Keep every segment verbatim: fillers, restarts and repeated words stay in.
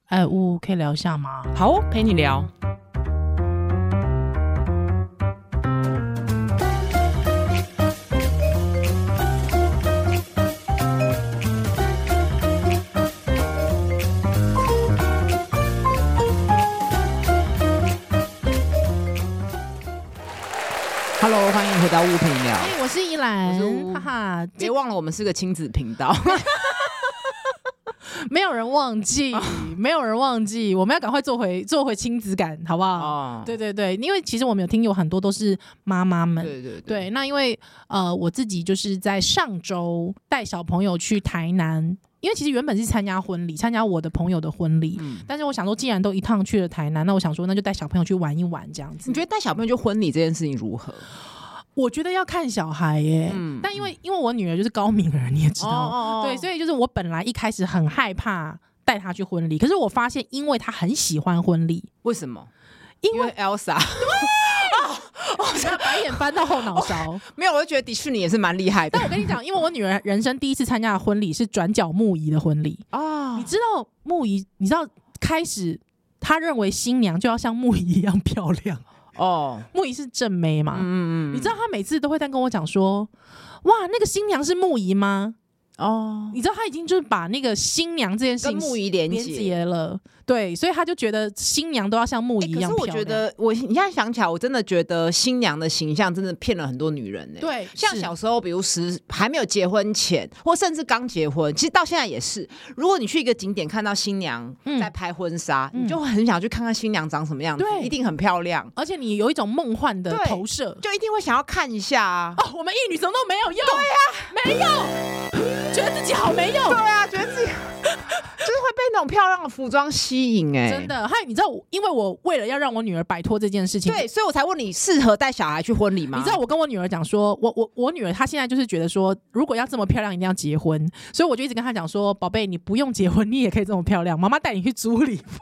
哎，呜，可以聊一下吗？ 好哦，陪你聊。Hello， 欢迎回到呜陪你聊。 哎，我是依兰， 我哈哈， 别忘了我们是个亲子频道。 没有人忘记，没有人忘记，我们要赶快做回做回亲子感，好不好？哦，对对对，因为其实我们有听友很多都是妈妈们， 对对 对, 对。那因为呃，我自己就是在上周带小朋友去台南。因为其实原本是参加婚礼，参加我的朋友的婚礼、嗯，但是我想说，既然都一趟去了台南，那我想说，那就带小朋友去玩一玩这样子。 你觉得带小朋友去婚礼这件事情如何？ 我觉得要看小孩耶、嗯，但因为因为我女儿就是高敏儿，你也知道，哦哦哦对，所以就是我本来一开始很害怕带她去婚礼，可是我发现，因为她很喜欢婚礼， 为什么？ 因为, 因为 Elsa。 我现在白眼翻到后脑勺， 没有，我就觉得迪士尼也是蛮厉害的。 但我跟你讲，因为我女儿人生第一次参加的婚礼是转角木仪的婚礼啊，你知道木仪，你知道开始她认为新娘就要像木仪一样漂亮哦，木仪是正妹嘛，嗯嗯，你知道她每次都会在跟我讲说，哇，那个新娘是木仪吗？哦，你知道他已经就是把那个新娘这件事情跟木仪连结了，对，所以他就觉得新娘都要像木仪一样漂亮、欸。可是我觉得，我你现在想起来，我真的觉得新娘的形象真的骗了很多女人呢、欸。 对， 像小时候，比如十还没有结婚前，或甚至刚结婚，其实到现在也是。如果你去一个景点看到新娘在拍婚纱、嗯，你就很想去看看新娘长什么样子，对，一定很漂亮， 而且你有一种梦幻的投射， 就一定会想要看一下啊。 哦，我们一女什么都没有用， 对啊， 没有。觉得自己好没用， 对啊，觉得自己就是会被那种漂亮的服装吸引哎、欸， 真的。嗨，你知道，因为我为了要让我女儿摆脱这件事情， 对，所以我才问你适合带小孩去婚礼吗？ 你知道，我跟我女儿讲说，我我我女儿她现在就是觉得说，如果要这么漂亮，一定要结婚，所以我就一直跟她讲说，宝贝，你不用结婚，你也可以这么漂亮，妈妈带你去租礼服，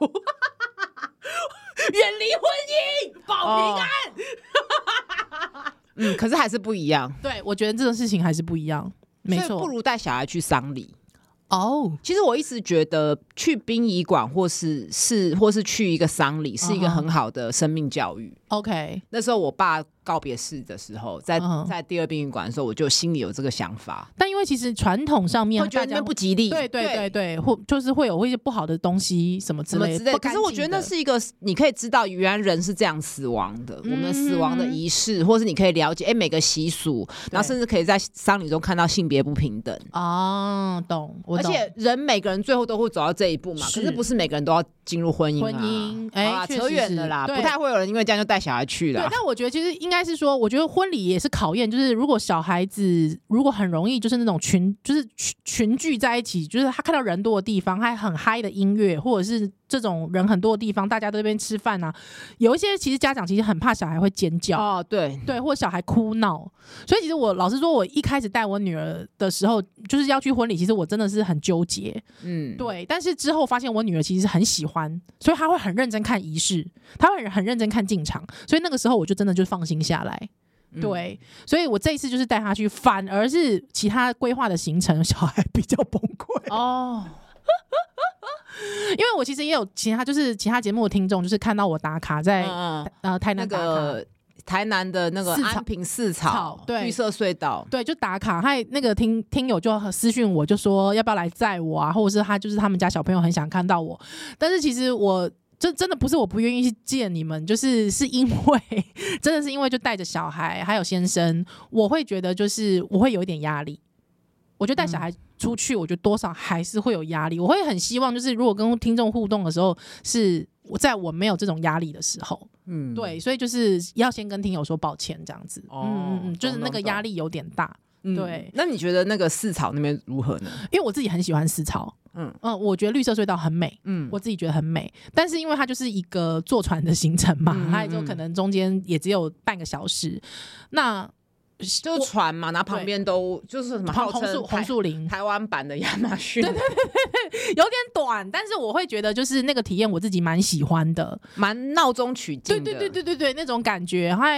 远离婚姻，保平安。 哦、嗯，可是还是不一样。 对，我觉得这种事情还是不一样。没错， 所以不如带小孩去丧礼哦。Oh. 其实我一直觉得去殡仪馆或是是或是去一个丧礼是一个很好的生命教育。 OK， 那时候我爸告别式的时候，在、uh-huh. 在第二殡仪馆的时候，我就心里有这个想法。 但因为其实传统上面会觉得那边不吉利， 对对对对，或就是会有一些不好的东西什么之类的。 什么之类的可是我觉得那是一个你可以知道，原来人是这样死亡的，嗯、我们死亡的仪式，或是你可以了解哎每个习俗，然后甚至可以在丧礼中看到性别不平等。 哦，懂，我懂。 而且人每个人最后都会走到这一步嘛，是可是不是每个人都要进入婚姻、啊。 婚姻，哎、 欸，扯远了啦，不太会有人因为这样就带小孩去了。 对，但我觉得其实应该是说，我觉得婚礼也是考验，就是如果小孩子如果很容易就是那种群，就是群群聚在一起，就是他看到人多的地方，还很嗨的音乐，或者是这种人很多的地方，大家都在那边吃饭啊，有一些其实家长其实很怕小孩会尖叫哦，对对，或者小孩哭闹，所以其实我老实说，我一开始带我女儿的时候，就是要去婚礼，其实我真的是很纠结，嗯，对，但是之后发现我女儿其实很喜欢，所以她会很认真看仪式，她会很认真看进场，所以那个时候我就真的就放心下来。对，所以我这一次就是带他去，反而是其他规划的行程，小孩比较崩溃哦。因为我其实也有其他，就是其他节目的听众，就是看到我打卡在、嗯、呃台南打卡、那個、 台南的那个安平四草对绿色隧道， 对，就打卡。还那个听听友就私讯我，就说要不要来载我啊，或者是他就是他们家小朋友很想看到我，但是其实我。这真的不是我不愿意去见你们，就是是因为真的是因为就带着小孩还有先生，我会觉得就是我会有一点压力。我觉得带小孩出去，我觉得多少还是会有压力。我会很希望就是如果跟听众互动的时候，是在我没有这种压力的时候，嗯，对，所以就是要先跟听友说抱歉这样子，哦、嗯嗯，就是那个压力有点大。对、 嗯，那你觉得那个四草那边如何呢？ 因为我自己很喜欢四草，嗯嗯，我觉得绿色隧道很美，嗯，我自己觉得很美，但是因为它就是一个坐船的行程嘛，嗯嗯嗯它也就可能中间也只有半个小时，那就是船嘛，然后旁边都就是什么红树红树林， 台湾版的亚马逊， 对对对对，有点短，但是我会觉得就是那个体验我自己蛮喜欢的， 蛮闹中取静的， 对对对对对对，那种感觉还。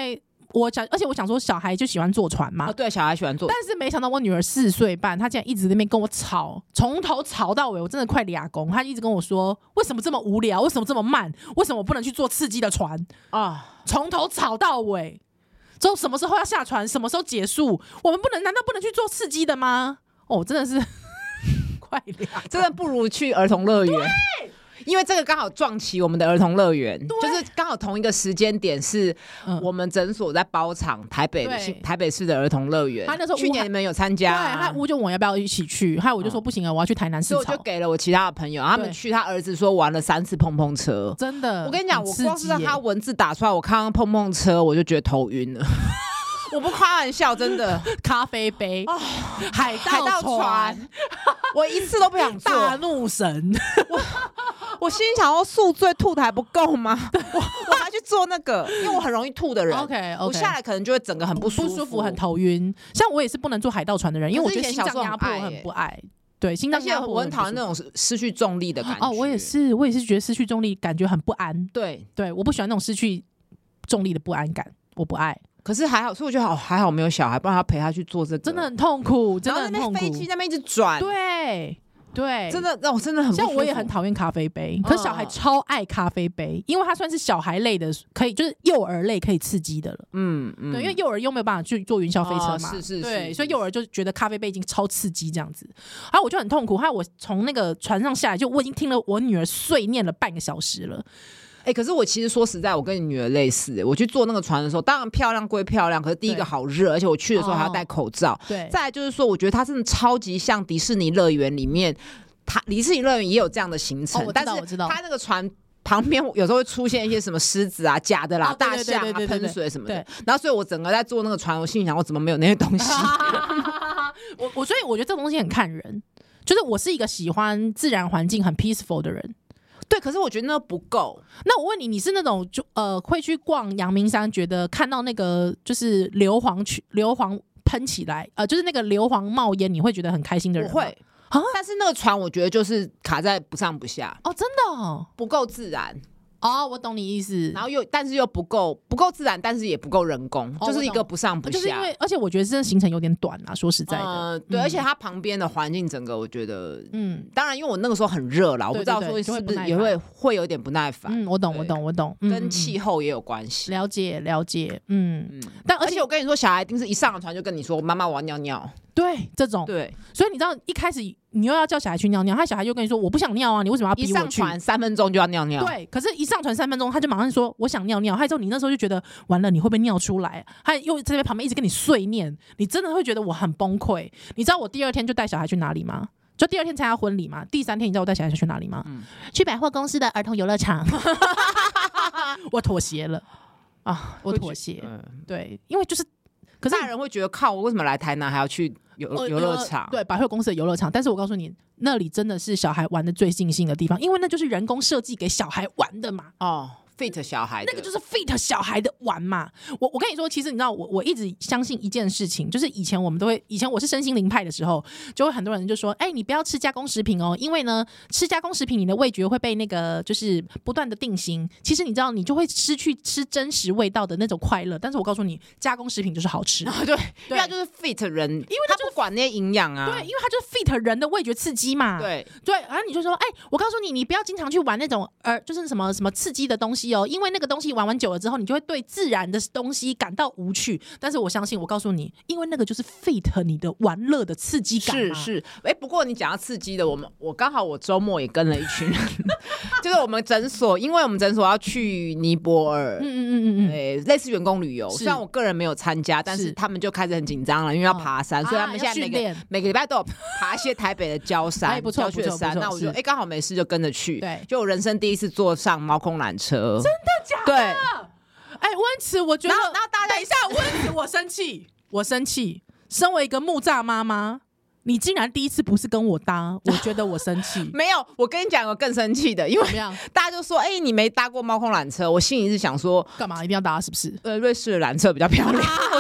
我想，而且我想说，小孩就喜欢坐船嘛， 哦，对，小孩喜欢坐船， 但是没想到我女儿四岁半，她竟然一直在那边跟我吵，从头吵到尾，我真的快俩公。她一直跟我说，为什么这么无聊？为什么这么慢？为什么我不能去坐刺激的船啊？从头吵到尾，之后什么时候要下船？什么时候结束？我们不能，难道不能去做刺激的吗？哦，真的是快俩， 真的不如去儿童乐园。因为这个刚好撞齐我们的儿童乐园，就是刚好同一个时间点是我们诊所在包场台北台北市的儿童乐园。他那时候去年你们有参加、啊， 对，他吴就问我要不要一起去，还有我就说不行啊，我要去台南市场。 所以我就给了我其他的朋友，他们去，他儿子说玩了三次碰碰车， 真的。 我跟你讲，我光是他文字打出来，我看到碰碰车我就觉得头晕了。我不开玩笑，真的。 咖啡杯、哦、海盗船， 我一次都不想坐。 大怒神， 我我心想说宿醉吐的还不够吗？我我还去做那个，因为我很容易吐的人。 OK OK， 我下来可能就会整个很不舒服， 不舒服，很头晕。像我也是不能坐海盗船的人，因为我觉得心脏压迫很不爱。对，心脏压迫我很讨厌那种失去重力的感觉。 哦，我也是，我也是觉得失去重力感觉很不安。 对对，我不喜欢那种失去重力的不安感，我不爱。 可是还好，所以我觉得好还好没有小孩，不然他陪他去做这个， 真的很痛苦，真的很痛苦。 飞机那边一直转， 对对， 真的让我真的很不舒服。 像我也很讨厌咖啡杯，可是小孩超爱咖啡杯，因为它算是小孩类的，可以就是幼儿类可以刺激的了。嗯嗯，对，因为幼儿又没有办法去坐云霄飞车嘛， 哦、是是是， 对，所以幼儿就觉得咖啡杯已经超刺激这样子。然后我就很痛苦，还有我从那个船上下来，就我已经听了我女儿碎念了半个小时了。 哎、欸，可是我其实说实在，我跟你女儿类似。我去坐那个船的时候，当然漂亮归漂亮，可是第一个好热，而且我去的时候还要戴口罩。哦、对，再来就是说，我觉得它真的超级像迪士尼乐园里面，它迪士尼乐园也有这样的行程， 哦、 但是它那个船旁边有时候会出现一些什么狮子啊、假的啦、哦、大象啊、喷水什么的。然后，所以我整个在坐那个船，我心里想，我怎么没有那些东西？ 我我所以我觉得这个东西很看人，就是我是一个喜欢自然环境很 peaceful 的人。 对，可是我觉得那不够。 那我问你，你是那种就呃会去逛阳明山，觉得看到那个就是硫磺去硫磺喷起来，呃，就是那个硫磺冒烟，你会觉得很开心的人吗？ 我会啊，但是那个船我觉得就是卡在不上不下。 哦，真的哦， 不够自然。 哦，我懂你意思。 然后又，但是又不够不够自然，但是也不够人工，哦、就是一个不上不下。 就是因为，而且我觉得这行程有点短啊，说实在的。 呃、对、嗯，而且它旁边的环境整个，我觉得，嗯，当然，因为我那个时候很热啦，我不知道说是不是也会会有点不耐烦。 嗯，我懂，我懂，我懂， 跟气候也有关系。 了解，了解，嗯嗯。但而且我跟你说，小孩一定是一上了船就跟你说：“妈妈，我要尿尿。” 对，这种对， 所以你知道一开始你又要叫小孩去尿尿，他小孩就跟你说我不想尿啊，你为什么要逼我去？ 一上船三分钟就要尿尿， 对，可是一上船三分钟他就马上说我想尿尿，还之后你那时候就觉得完了，你会不会尿出来？他又在旁边一直跟你碎念，你真的会觉得我很崩溃。你知道我第二天就带小孩去哪里吗？就第二天参加婚礼嘛，第三天你知道我带小孩去哪里吗？嗯、去百货公司的儿童游乐场。我妥协了啊，我妥协，嗯、对，因为就是。可是大人会觉得靠，我为什么来台南还要去游游乐场？ 对，百货公司的游乐场。但是我告诉你，那里真的是小孩玩的最尽兴的地方，因为那就是人工设计给小孩玩的嘛。 哦。fit 小孩的那个就是 fit 小孩的玩嘛。我我跟你说，其实你知道，我我一直相信一件事情，就是以前我们都会，以前我是身心灵派的时候，就会很多人就说，哎、欸，你不要吃加工食品哦，因为呢，吃加工食品你的味觉会被那个就是不断的定型。其实你知道，你就会失去吃真实味道的那种快乐。但是我告诉你，加工食品就是好吃， 对，因为它就是 fit 人，因为它不管那些营养啊， 对，因为它就是 fit 人的味觉刺激嘛， 对对。然后你就说，哎、欸，我告诉你，你不要经常去玩那种呃，就是什么什么刺激的东西哦，因为那个东西。玩完久了之后，你就会对自然的东西感到无趣。但是我相信，我告诉你，因为那个就是 fit 你的玩乐的刺激感、 啊。是是，哎、欸，不过你讲到刺激的，我们我刚好我周末也跟了一群人，就是我们诊所，因为我们诊所要去尼泊尔，嗯嗯嗯嗯，对，类似员工旅游。虽然我个人没有参加，但是他们就开始很紧张了，因为要爬山，哦、所以他们现在每个、啊、每个礼拜都有爬一些台北的郊山， 哎、不错不错山。那我就哎刚好没事就跟着去， 对， 就我人生第一次坐上猫空缆车， 真的假的？对。哎、欸，温慈，我觉得， 然后，然后大家等一下，温慈，我生气，我生气。身为一个木栅妈妈，你竟然第一次不是跟我搭，我觉得我生气。 没有，我跟你讲，我更生气的，因为大家就说，哎、欸，你没搭过猫空缆车，我心里是想说， 干嘛一定要搭？是不是？ 呃，瑞士的缆车比较漂亮。我心里这样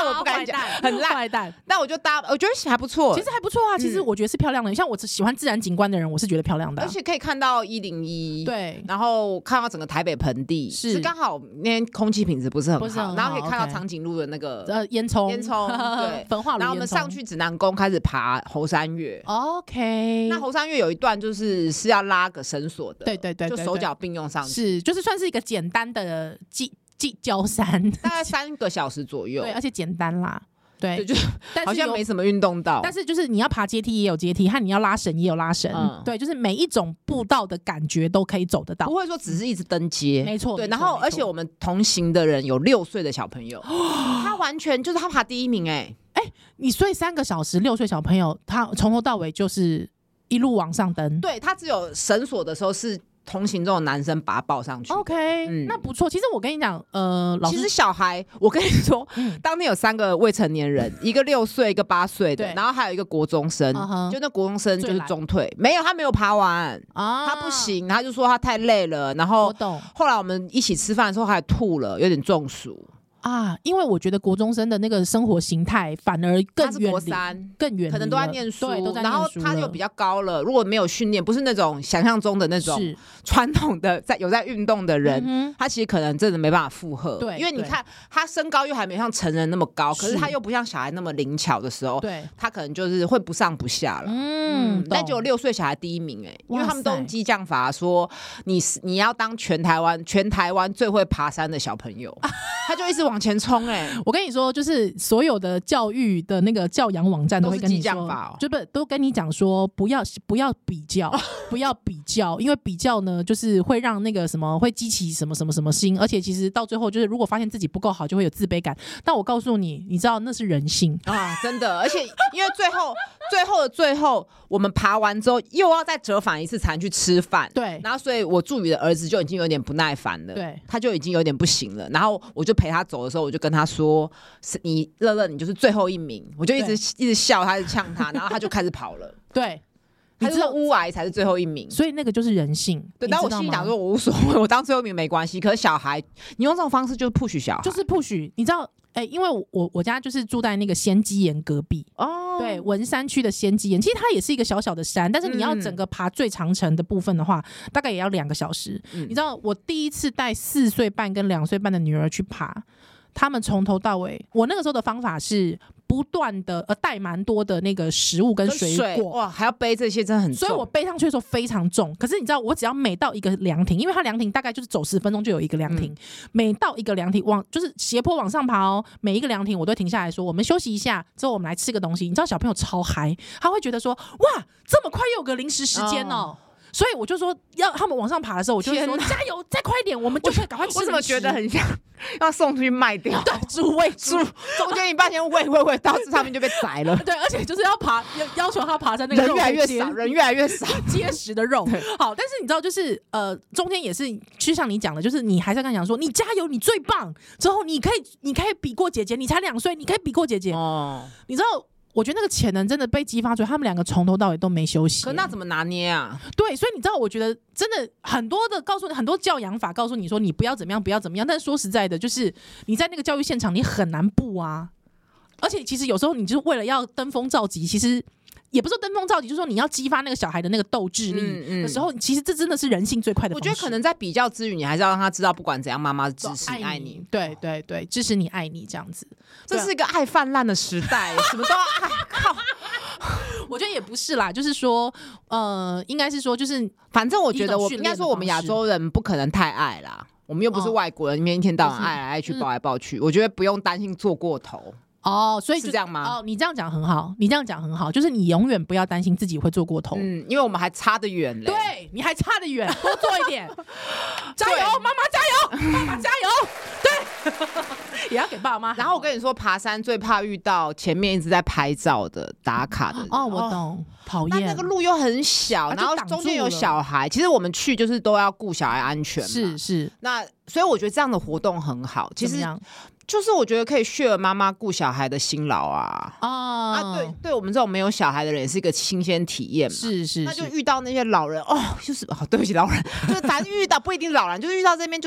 烂我不敢讲，很烂坏蛋。 但我就搭，我觉得还不错， 其实还不错啊。其实我觉得是漂亮的，像我喜欢自然景观的人，我是觉得漂亮的， 而且可以看到一零一， 对， 然后看到整个台北盆地，是刚好那天空气品质不是很好，然后可以看到长颈鹿的那个呃烟囱，烟囱，对， 焚化炉。 然后我们上去指南宫开始爬猴山岳 ，OK。 那猴山岳有一段就是是要拉个绳索的， 对对对， 就手脚并用上去， 是就是算是一个简单的技技焦山， 大概三个小时左右， 对，而且简单啦。对， 就好像没什么运动到， 但是就是你要爬阶梯也有阶梯，和你要拉绳也有拉绳，嗯、对，就是每一种步道的感觉都可以走得到， 不会说只是一直登阶， 没错。 对，然后而且我们同行的人有六岁的小朋友，他完全就是他爬第一名、欸，哎哎、欸，你睡三个小时，六岁小朋友他从头到尾就是一路往上登， 对他只有绳索的时候是。同行中的男生把他抱上去 ，OK，、嗯、那不错。其实我跟你讲，呃，老师其实小孩，我跟你说，嗯、当天有三个未成年人，一个六岁，一个八岁的，然后还有一个国中生， uh-huh, 就那国中生就是中退，没有他没有爬完啊，他不行，他就说他太累了，然后后来我们一起吃饭的时候还吐了，有点中暑。 啊，因为我觉得国中生的那个生活形态反而更远离， 国三更远， 可能都在念书， 对，都在念书了。 然后他又比较高了，如果没有训练，不是那种想象中的那种传统的在有在运动的人、嗯，他其实可能真的没办法负荷。对，因为你看他身高又还没像成人那么高，可是他又不像小孩那么灵巧的时候，对，他可能就是会不上不下了。嗯，嗯但只有六岁小孩第一名哎、欸，因为他们都用激将法说你你要当全台湾全台湾最会爬山的小朋友，他就一直往前冲哎、欸！ 我跟你说，就是所有的教育的那个教养网站都会跟你说， 哦、 就不都跟你讲说，不要不要比较，不要比较，因为比较呢，就是会让那个什么会激起什么什么什么心，而且其实到最后就是如果发现自己不够好，就会有自卑感。但我告诉你，你知道那是人性啊，真的，而且因为最后最后的最后，我们爬完之后又要再折返一次才能去吃饭， 对， 然后所以我助理的儿子就已经有点不耐烦了， 对， 他就已经有点不行了，然后我就陪他走的时候，我就跟他说：“你乐乐，你就是最后一名。”我就一直一直笑他，一直呛他，然后他就开始跑了。 对， 他知道乌癌才是最后一名， 所以那个就是人性。 对，但我心里想说，我无所谓，我当最后一名没关系。可是小孩，你用这种方式就是 push 小孩， 就是 push。你知道，哎、欸，因为我我家就是住在那个仙基岩隔壁哦，对，文山区的仙基岩，其实它也是一个小小的山，但是你要整个爬最长程的部分的话，嗯、大概也要两个小时、嗯。你知道，我第一次带四岁半跟两岁半的女儿去爬。他们从头到尾，我那个时候的方法是不断的呃带蛮多的那个食物跟水果， 哇，还要背这些，真的很重。 所以我背上去的时候非常重。可是你知道，我只要每到一个凉亭，因为它凉亭大概就是走十分钟就有一个凉亭、嗯，每到一个凉亭往就是斜坡往上爬哦，每一个凉亭我都停下来说，我们休息一下，之后我们来吃个东西。你知道小朋友超嗨，他会觉得说，哇，这么快又有个零食时间哦。哦所以我就说，要他们往上爬的时候，我就说加油，再快一点，我们就可以赶快吃。 我怎么觉得很像要送出去卖掉？ 对，猪喂猪， 中间一半天喂喂喂，到这上面就被宰了。 对，而且就是要爬，要求他爬在那个人越来越少，人越来越少， 结实的肉。好，但是你知道，就是呃，中间也是，就像你讲的，就是你还是要跟他讲说，你加油，你最棒。之后你可以，你可以比过姐姐，你才两岁，你可以比过姐姐。哦，你知道。我觉得那个潜能真的被激发出来，他们两个从头到尾都没休息。 可那怎么拿捏啊？ 对，所以你知道，我觉得真的很多的告诉你，很多教养法告诉你说你不要怎么样，不要怎么样。但是说实在的，就是你在那个教育现场，你很难不啊。而且其实有时候你就是为了要登峰造极，其实也不是说登峰造极，就是说你要激发那个小孩的那个斗志力的时候、嗯嗯，其实这真的是人性最快的方式。 我觉得可能在比较之余，你还是要让他知道，不管怎样，妈妈支持你、爱你。 对对对，支持你、爱你这样子。 这是一个爱泛滥的时代，什么都要爱。靠！ 我觉得也不是啦，就是说，呃，应该是说，就是反正我觉得我应该说，我们亚洲人不可能太爱啦，我们又不是外国人，一、哦、天到晚爱来爱去、抱来抱去，我觉得不用担心做过头。 哦，所以是这样吗？ 哦，你这样讲很好，你这样讲很好，就是你永远不要担心自己会做过头， 嗯，因为我们还差得远嘞。 对，你还差得远，多做一点，加油，妈妈加油，爸爸加油，对，也要给爸妈。 然后我跟你说，爬山最怕遇到前面一直在拍照的、打卡的人。 哦，我懂，讨厌。 那那个路又很小，然后中间有小孩，其实我们去就是都要顾小孩安全嘛。 是是。 那所以我觉得这样的活动很好，其实。就是我觉得可以 share 妈妈顾小孩的辛劳啊，哦、啊，对，对我们这种没有小孩的人也是一个新鲜体验嘛。 是是， 那就遇到那些老人哦，就是哦，对不起老人，就是反正遇到不一定老人，就是遇到这边就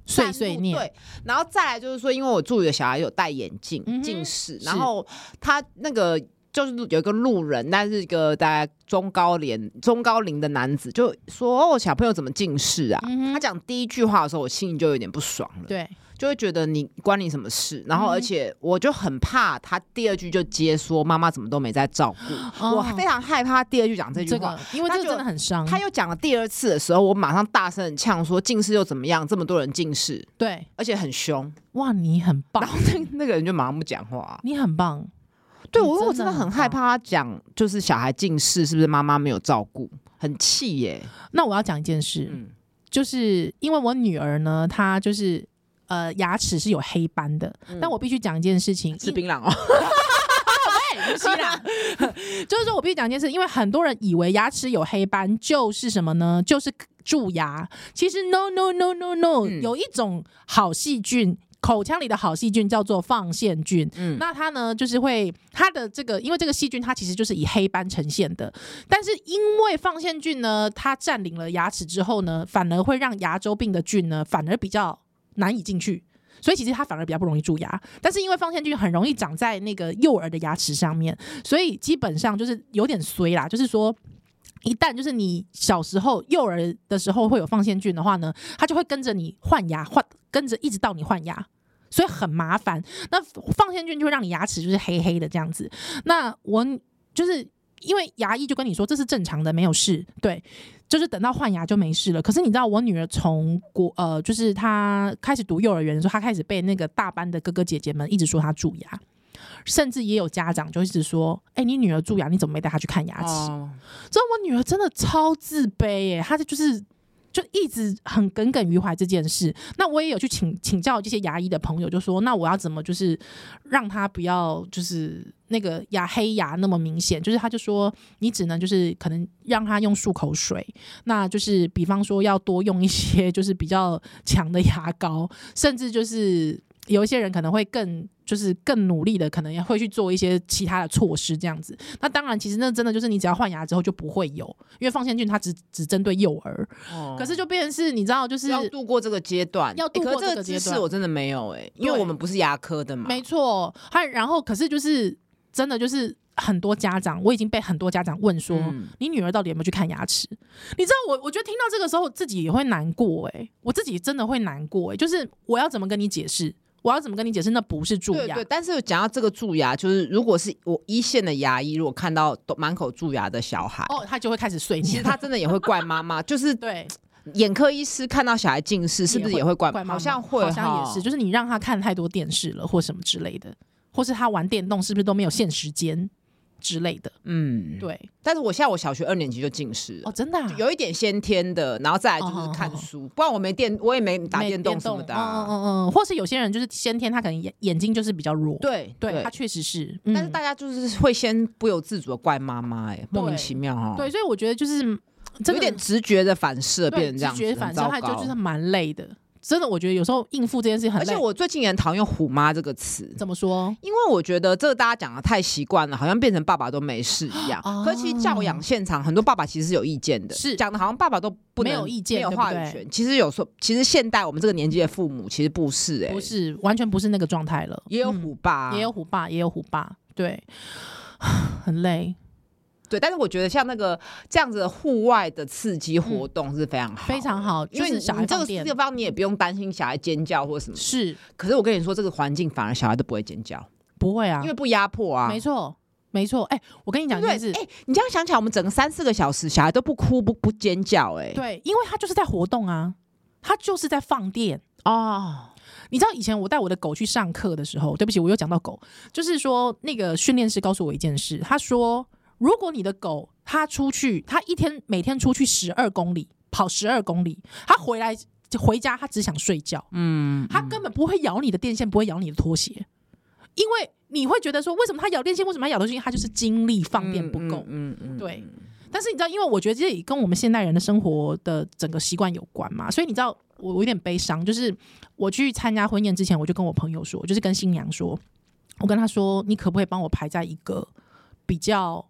碎碎念。 对，然后再来就是说，因为我助理的小孩有戴眼镜， 嗯、 近视，然后他那个就是有一个路人，但是一个大概中高龄中高龄的男子就说：“哦，小朋友怎么近视啊？”嗯、他讲第一句话的时候，我心里就有点不爽了。 对。 就会觉得你关你什么事，然后而且我就很怕他第二句就接说妈妈怎么都没在照顾、哦，我非常害怕他第二句讲这句话， 这个、因为这个真的很伤。 他又讲了第二次的时候，我马上大声呛说近视又怎么样？这么多人近视， 对， 而且很凶。 哇，你很棒。 然后那那个人就马上不讲话、啊， 你很棒。 对我，我真的很害怕他讲就是小孩近视是不是妈妈没有照顾，很气耶。 那我要讲一件事、嗯，就是因为我女儿呢，她就是。呃，牙齿是有黑斑的、嗯，但我必须讲一件事情， 吃槟榔哦。 对，不是啦，就是说我必须讲一件事，因为很多人以为牙齿有黑斑就是什么呢？就是蛀牙。其实 no no no no no，、嗯、有一种好细菌。口腔里的好细菌叫做放线菌、嗯，那它呢就是会它的这个，因为这个细菌它其实就是以黑斑呈现的，但是因为放线菌呢，它占领了牙齿之后呢，反而会让牙周病的菌呢反而比较难以进去，所以其实它反而比较不容易蛀牙。但是因为放线菌很容易长在那个幼儿的牙齿上面，所以基本上就是有点衰啦，就是说。一旦就是你小时候幼儿的时候会有放线菌的话呢，它就会跟着你换牙，换跟着一直到你换牙，所以很麻烦。那放线菌就会让你牙齿就是黑黑的这样子。那我就是因为牙医就跟你说这是正常的，没有事，对，就是等到换牙就没事了。可是你知道我女儿从国呃，就是她开始读幼儿园的时候，她开始被那个大班的哥哥姐姐们一直说她蛀牙。甚至也有家长就一直说：“哎、欸，你女儿蛀牙，你怎么没带她去看牙齿？”所以、oh. 我女儿真的超自卑耶，她就是就一直很耿耿于怀这件事。那我也有去请请教这些牙医的朋友，就说：“那我要怎么就是让她不要就是那个牙黑牙那么明显？”就是他就说：“你只能就是可能让她用漱口水，那就是比方说要多用一些就是比较强的牙膏，甚至就是。”有一些人可能会更就是更努力的，可能也会去做一些其他的措施这样子。那当然，其实那真的就是你只要换牙之后就不会有，因为放线菌它只只针对幼儿、哦。可是就变成是你知道，就是要度过这个阶段， 要度过这个阶段。 欸、可是这个知识我真的没有哎、欸，因为我们不是牙科的嘛。 没错，还然后可是就是真的就是很多家长，我已经被很多家长问说，嗯、你女儿到底有没有去看牙齿？你知道我，我觉得听到这个时候自己也会难过哎、欸，我自己真的会难过哎、欸，就是我要怎么跟你解释？我要怎么跟你解释？那不是蛀牙。 对对，但是讲到这个蛀牙，就是如果是我一线的牙医，如果看到满口蛀牙的小孩， 哦，他就会开始碎念。 其实他真的也会怪妈妈，就是对。 眼科医师看到小孩近视，是不是也会怪？ 怪妈妈？ 好像会， 好像也是，就是你让他看太多电视了，或什么之类的，或是他玩电动是不是都没有限时间？之类的，嗯，对。 但是我现在我小学二年级就近视了， 哦，真的、啊， 有一点先天的，然后再来就是看书，哦哦哦不然我没电，我也没打电动什么的、啊， 嗯嗯嗯，或是有些人就是先天他可能眼眼睛就是比较弱， 对对，对他确实是、 嗯，但是大家就是会先不由自主的怪妈妈，哎，莫名其妙哈、哦， 对，所以我觉得就是有点直觉的反射变成这样子， 直觉反射，他就是蛮累的。真的，我觉得有时候应付这件事情很累。 而且我最近也很讨厌“虎妈”这个词。 怎么说？ 因为我觉得这个大家讲的太习惯了，好像变成爸爸都没事一样。哦、可是其实教养现场很多爸爸其实是有意见的， 是讲的好像爸爸都不能没有意见、 没有话语权。对对其实有时候，其实现代我们这个年纪的父母其实不是、欸，哎， 不是完全不是那个状态了。 也有虎爸、啊嗯，也有虎爸，也有虎爸，对，很累。 对，但是我觉得像那个这样子的户外的刺激活动是非常好、 嗯，非常好， 因为你这个地方你也不用担心小孩尖叫或什么。 是， 可是我跟你说，这个环境反而小孩都不会尖叫， 不会啊， 因为不压迫啊。 没错，没错。哎、欸，我跟你讲一件事， 哎、欸，你这样想起来，我们整个三四个小时，小孩都不哭不不尖叫、欸，哎， 对，因为他就是在活动啊，他就是在放电哦。 你知道以前我带我的狗去上课的时候，对不起，我又讲到狗，就是说那个训练师告诉我一件事，他说，如果你的狗他出去，他一天每天出去十二公里，跑十二公里，他回来回家他只想睡觉，嗯，他根本不会咬你的电线，不会咬你的拖鞋，因为你会觉得说，为什么他咬电线，为什么他咬东西，他就是精力放电不够，嗯嗯嗯，对。但是你知道，因为我觉得这也跟我们现代人的生活的整个习惯有关嘛，所以你知道我我有点悲伤，就是我去参加婚宴之前，我就跟我朋友说，就是跟新娘说，我跟她说，你可不可以帮我排在一个比较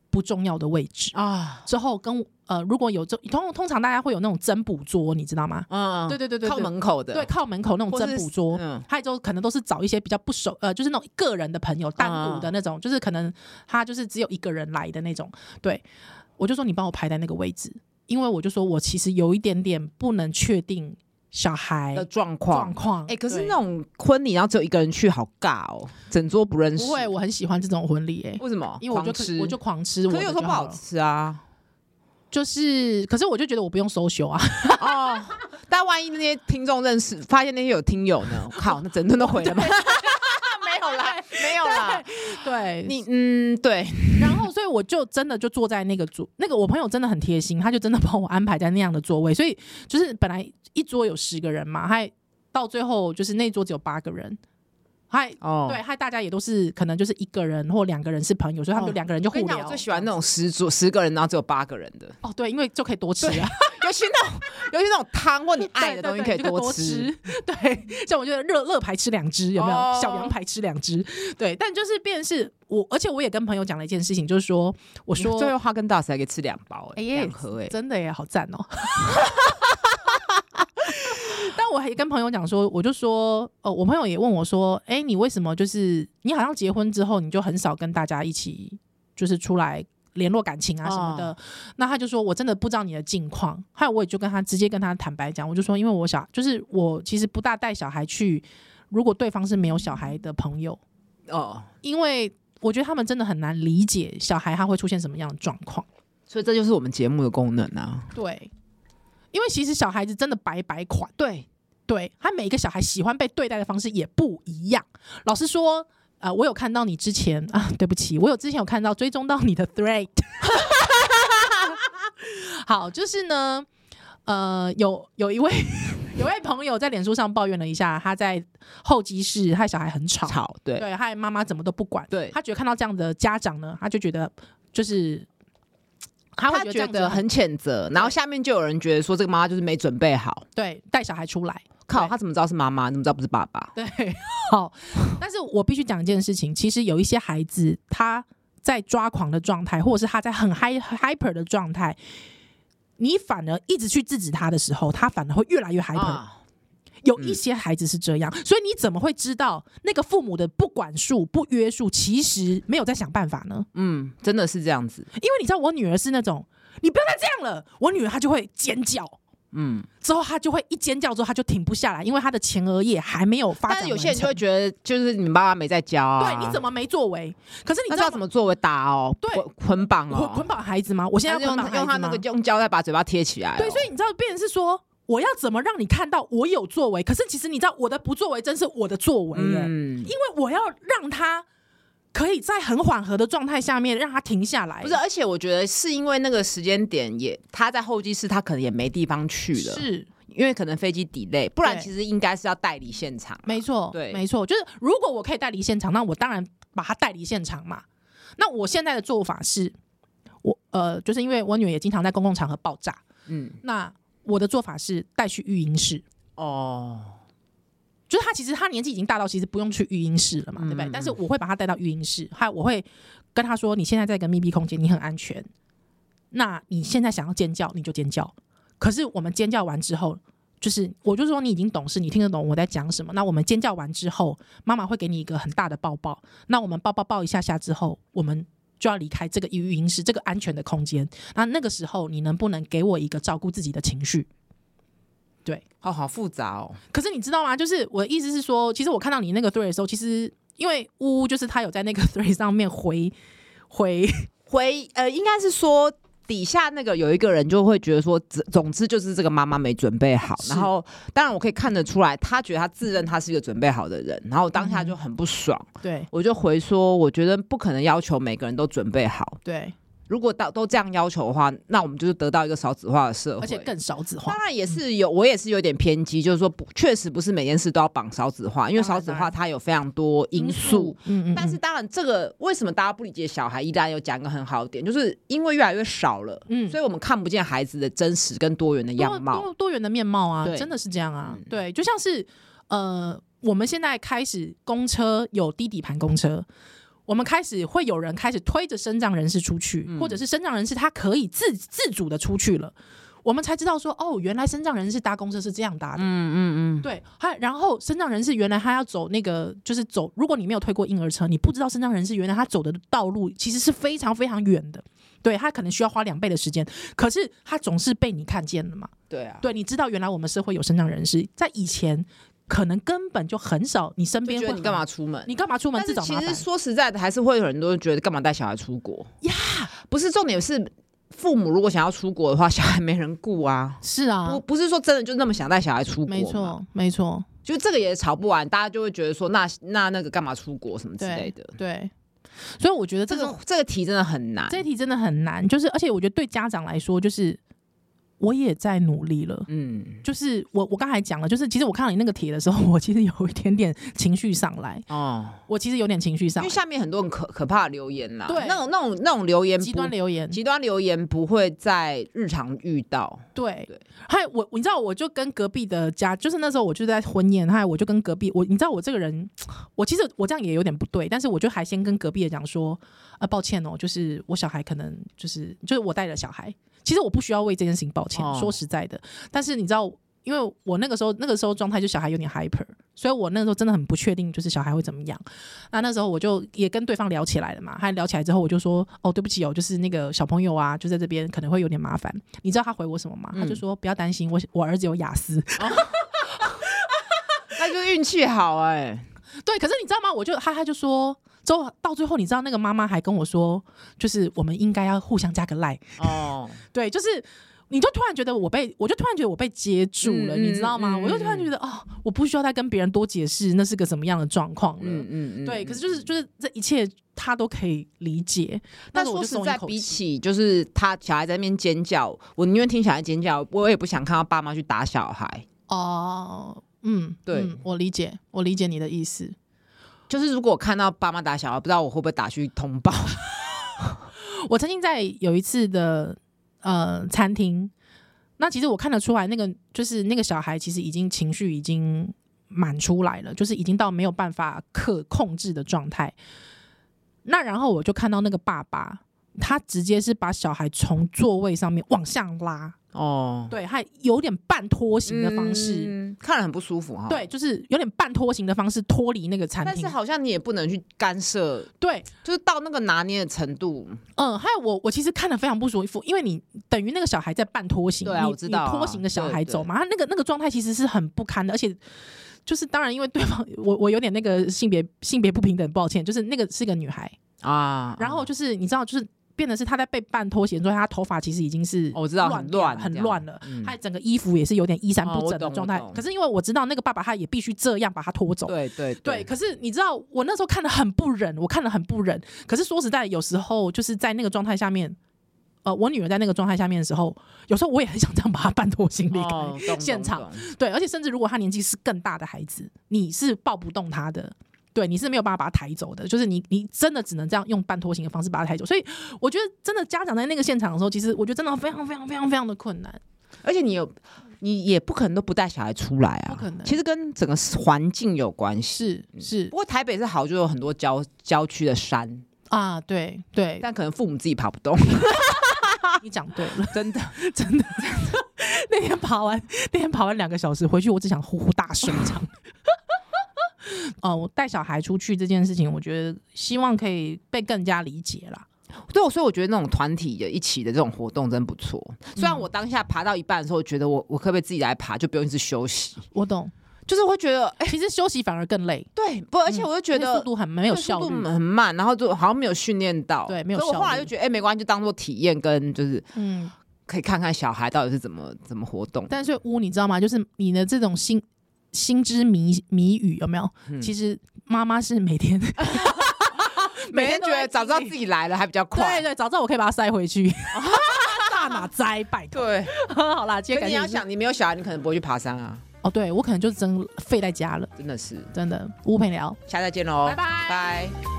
不重要的位置啊，之后跟呃，如果有这通通常大家会有那种增补桌，你知道吗？嗯，对对对对， 靠门口的， 对，靠门口那种增补桌，嗯，还有就可能都是找一些比较不熟，呃，就是那种个人的朋友，单独的那种，嗯、就是可能他就是只有一个人来的那种。对，我就说你帮我排在那个位置，因为我就说我其实有一点点不能确定小孩的状况状况。 哎、欸，可是那种婚礼然后只有一个人去，好尬哦，整桌不认识。 不会，我很喜欢这种婚礼。哎， 为什么？ 因为我就我就狂吃， 可是有时候不好吃啊。 就是，可是我就觉得我不用social啊。 哦，但万一那些听众认识，发现那些有听友呢？靠，那整顿都毁了吗？没有啦，没有啦。 对， 你嗯对。 然后，所以我就真的就坐在那个桌，那个我朋友真的很贴心，他就真的帮我安排在那样的座位。所以就是本来一桌有十个人嘛，还到最后就是那桌只有八个人。嗨，哦，对，嗨，大家也都是可能就是一个人或两个人是朋友，所以他们就两个人就互聊。 我最喜欢那种十桌十个人，然后只有八个人的。 哦，对，因为就可以多吃啊。 尤其那种，尤其那种汤或你爱的东西可以多吃。 对，像我觉得热乐排吃两只，有没有？哦、小羊排吃两只。对，但就是变成是我，而且我也跟朋友讲了一件事情，就是说，我说最后哈根达斯还可以吃两包、欸，哎、欸，两盒，哎， 真的耶，好赞哦。但我还跟朋友讲说，我就说，哦，我朋友也问我说，哎、欸，你为什么就是你好像结婚之后，你就很少跟大家一起就是出来联络感情啊什么的？哦、那他就说我真的不知道你的近况，还有我也就跟他直接跟他坦白讲，我就说，因为我小就是我其实不大带小孩去，如果对方是没有小孩的朋友哦，因为我觉得他们真的很难理解小孩他会出现什么样的状况， 所以这就是我们节目的功能啊。 对。因为其实小孩子真的百百款， 对对，他每一个小孩喜欢被对待的方式也不一样。老实说，呃，我有看到你之前啊，对不起，我有之前有看到追踪到你的 thread， 好，就是呢，呃，有有一位有一位朋友在脸书上抱怨了一下，他在候机室，他小孩很吵， 吵，对， 对，他妈妈怎么都不管， 对， 他觉得看到这样的家长呢，他就觉得就是。 他会觉得很谴责，然后下面就有人觉得说这个妈妈就是没准备好， 对，带小孩出来， 靠，他怎么知道是妈妈？怎么知道不是爸爸？ 对，好，但是我必须讲一件事情，其实有一些孩子他在抓狂的状态，或者是他在很 hyper 的状态，你反而一直去制止他的时候，他反而会越来越 hyper。啊有一些孩子是这样、嗯、所以你怎么会知道那个父母的不管束不约束其实没有在想办法呢？ 嗯，真的是这样子。 因为你知道我女儿是那种你不要再这样了，我女儿她就会尖叫，嗯，之后她就会一尖叫之后她就停不下来，因为她的前额叶还没有发展完成。但是有些人就会觉得就是你爸爸没在教啊， 对，你怎么没作为？可是你知道怎么作为？打哦，对，捆绑哦， 捆绑孩子吗？我现在要捆绑孩子吗？ 用他那个用胶带把嘴巴贴起来、哦。 对，所以你知道变成是说我要怎么让你看到我有作为？可是其实你知道我的不作为真是我的作为耶、嗯、因为我要让他可以在很缓和的状态下面让他停下来。 不是，而且我觉得是因为那个时间点也他在候机室，他可能也没地方去了， 是因为可能飞机 delay， 不然其实应该是要带离现场。 没错，对，没错，就是如果我可以带离现场，那我当然把他带离现场嘛。那我现在的做法是，我呃，就是因为我女儿也经常在公共场合爆炸，嗯，那。我的做法是带去育婴室哦，就是他其实他年纪已经大到其实不用去育婴室了嘛，嗯、对不对？但是我会把他带到育婴室，还有我会跟他说：“你现在在一个密闭空间，你很安全。那你现在想要尖叫你就尖叫，可是我们尖叫完之后，就是我就说你已经懂事，你听得懂我在讲什么。那我们尖叫完之后，妈妈会给你一个很大的抱抱。那我们抱抱抱一下下之后，我们。”就要离开这个育婴室，这个安全的空间。那那个时候，你能不能给我一个照顾自己的情绪？对， 好好复杂哦。 可是你知道吗？就是我的意思是说，其实我看到你那个 thread 的时候，其实因为呜呜就是他有在那个 thread 上面回回回，呃，应该是说。底下那个有一个人就会觉得说，总之就是这个妈妈没准备好，然后当然我可以看得出来，他觉得他自认他是一个准备好的人，然后我当下就很不爽， 嗯、对， 我就回说，我觉得不可能要求每个人都准备好， 对。 如果都这样要求的话，那我们就是得到一个少子化的社会， 而且更少子化。 当然也是有，我也是有点偏激，就是说确实不是每件事都要绑少子化，因为少子化它有非常多因素。嗯嗯嗯，但是当然，这个为什么大家不理解小孩？依然有讲一个很好的点，就是因为越来越少了，嗯，所以我们看不见孩子的真实跟多元的样貌， 多, 多元的面貌啊，真的是这样啊。嗯、对，就像是呃，我们现在开始公车有低底盘公车。 我们开始会有人开始推着身障人士出去，嗯、或者是身障人士他可以自自主的出去了。我们才知道说，哦，原来身障人士搭公车是这样搭的。嗯嗯嗯，对。然后身障人士原来他要走那个，就是走，如果你没有推过婴儿车，你不知道身障人士原来他走的道路其实是非常非常远的。对，他可能需要花两倍的时间，可是他总是被你看见了嘛。 对啊， 对，你知道原来我们社会有身障人士，在以前可能根本就很少，你身边会你干嘛出门？ 你干嘛出门自找麻烦？ 其实说实在的，还是会有很多人觉得干嘛带小孩出国呀？不是重点是。父母如果想要出国的话，小孩没人顾啊。是啊，不不是说真的就那么想带小孩出国。 没错，没错， 就这个也吵不完，大家就会觉得说，那那那个干嘛出国什么之类的。 对，对所以我觉得这个这个题真的很难， 这题真的很难。就是而且我觉得对家长来说，就是我也在努力了。嗯，就是我我刚才讲了，就是其实我看到你那个帖的时候，我其实有一点点情绪上来。哦，我其实有点情绪上来， 因为下面很多很可可怕的留言啦。对，那种那种那种留言， 极端留言， 极端留言不会在日常遇到。 对，对还有我，你知道，我就跟隔壁的家，就是那时候我就在婚宴，还有我就跟隔壁，我你知道我这个人，我其实我这样也有点不对，但是我就还先跟隔壁的讲说，啊，抱歉哦，就是我小孩可能就是就是我带了小孩。其实我不需要为这件事情抱歉，哦、说实在的。但是你知道，因为我那个时候那个时候状态就小孩有点 hyper， 所以我那个时候真的很不确定，就是小孩会怎么样。那那时候我就也跟对方聊起来了嘛，他聊起来之后，我就说，哦，对不起哦，就是那个小朋友啊，就在这边可能会有点麻烦。你知道他回我什么吗？嗯、他就说不要担心，我我儿子有雅思。哦、 那就运气好哎、欸。 对，可是你知道吗？我就他他就说。之后到最后，你知道那个妈妈还跟我说，就是我们应该要互相加个赖哦。对，就是你就突然觉得我被，我就突然觉得我被接住了，嗯、你知道吗？嗯、我就突然觉得哦，我不需要再跟别人多解释那是个什么样的状况了。嗯嗯嗯。对，可是就是就是这一切他都可以理解。 但说实在，比起就是他小孩在那边尖叫，我宁愿听小孩尖叫，我也不想看到爸妈去打小孩。 哦，嗯，对嗯，我理解，我理解你的意思。 就是如果我看到爸妈打小孩，不知道我会不会打去通报。 我曾经在有一次的呃餐厅，那其实我看得出来，那个就是那个小孩其实已经情绪已经满出来了，就是已经到没有办法可控制的状态。那然后我就看到那个爸爸，他直接是把小孩从座位上面往下拉。哦，对，还有点半拖行的方式， 嗯、看了很不舒服哈。 对，就是有点半拖行的方式脱离那个餐厅， 但是好像你也不能去干涉， 对， 就是到那个拿捏的程度。 嗯，还有我，我其实看得非常不舒服，因为你等于那个小孩在半拖行， 对啊，我知道、啊， 你拖行的小孩走嘛，他那个那个状态其实是很不堪的，而且就是当然，因为对方我我有点那个性别性别不平等，抱歉，就是那个是个女孩啊，然后就是你知道，就是。变得是他在被半拖鞋之后，他头发其实已经是我知道很乱很乱了，嗯、他整个衣服也是有点衣衫不整的状态。哦、可是因为我知道那个爸爸他也必须这样把他拖走， 对对对, 对。可是你知道我那时候看得很不忍，我看得很不忍。可是说实在，有时候就是在那个状态下面，呃，我女儿在那个状态下面的时候，有时候我也很想这样把她半拖行离开现场。哦、对，而且甚至如果她年纪是更大的孩子，你是抱不动她的。对，你是没有办法把他抬走的，就是你，你真的只能这样用半拖行的方式把他抬走。所以我觉得，真的家长在那个现场的时候，其实我觉得真的非常非常非常非常的困难。 而且你有，你也不可能都不带小孩出来啊， 不可能。 其实跟整个环境有关系， 是是。 不过台北是好，就有很多郊郊区的山啊，对对。 但可能父母自己爬不动。 你讲对了， 真的真的真的。那天爬完，那天爬完两个小时回去，我只想呼呼大睡这样。哦，我带小孩出去这件事情，我觉得希望可以被更加理解啦。 对，所以我觉得那种团体的一起的这种活动真不错。虽然我当下爬到一半的时候，我觉得我我可不可以自己来爬，就不用一直休息。 我懂， 就是会觉得，哎、 欸，其实休息反而更累。 对，不，而且我就觉得、 嗯、速度很没有效率， 速度很慢，然后就好像没有训练到， 对，没有效率。 所以我后来就觉得，哎、欸，没关系，就当做体验跟就是嗯，可以看看小孩到底是怎么怎么活动。 但是乌，你知道吗？就是你的这种心。心知谜谜语有没有？嗯、其实妈妈是每天每天觉得早知道自己来了还比较快， 对对，早知道我可以把它塞回去，大哪摘拜托。 对， 好啦，今天可你要想，你没有小孩，你可能不会去爬山啊。 哦，对我可能就真废在家了， 真的是真的。乌陪聊， 下次再见喽， 拜拜拜。